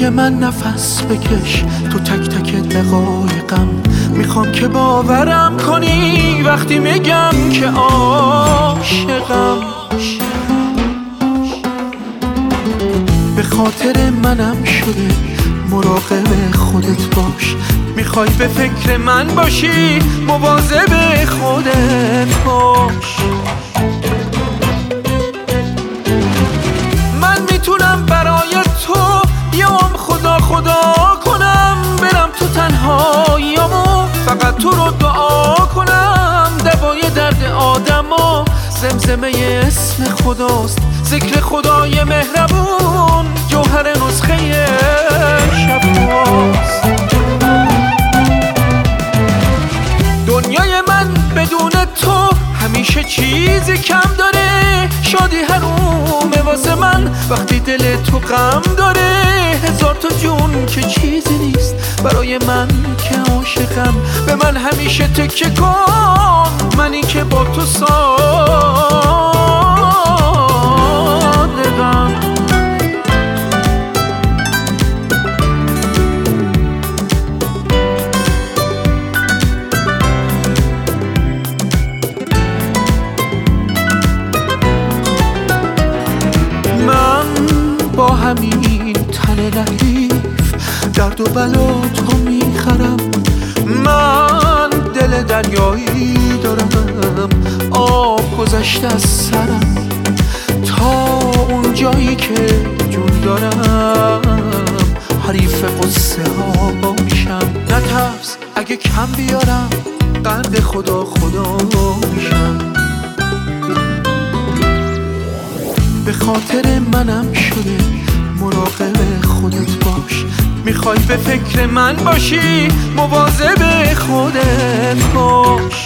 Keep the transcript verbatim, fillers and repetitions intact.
دنیای من نفس بکش تو تک تک دقایقم. میخوام که باورم کنی وقتی میگم که عاشقم. به خاطر منم شده مراقب خودت باش. میخوای به فکر من باشی مواظب خودت باش. من میتونم برای تو بیام خدا خدا کنم، برم تو تنهاییامو فقط تو رو دعا کنم. دوای درد آدمو زمزمه اسم خداست، ذکر خدای مهربون جوهر نسخه شباست. دنیای من بدون تو همیشه چیزی کم داره. شادی حرومه واسه من وقتی دل تو غم داره. هزار تا جون که چیزی نیست برای من که عاشقم. به من همیشه تکیه کن، منی که با تو صادقم. با همین تن لطیف درد و بلا تو میخرم. من دل دریایی دارم، آب گذشته از سرم. تا اون جایی که جون دارم حریف قصه ها باشم. نترس اگه کم بیارم قند خدا خدا میشم. به خاطر منم شده مراقب خودت باش. میخوای به فکر من باشی مواظب خودت باش.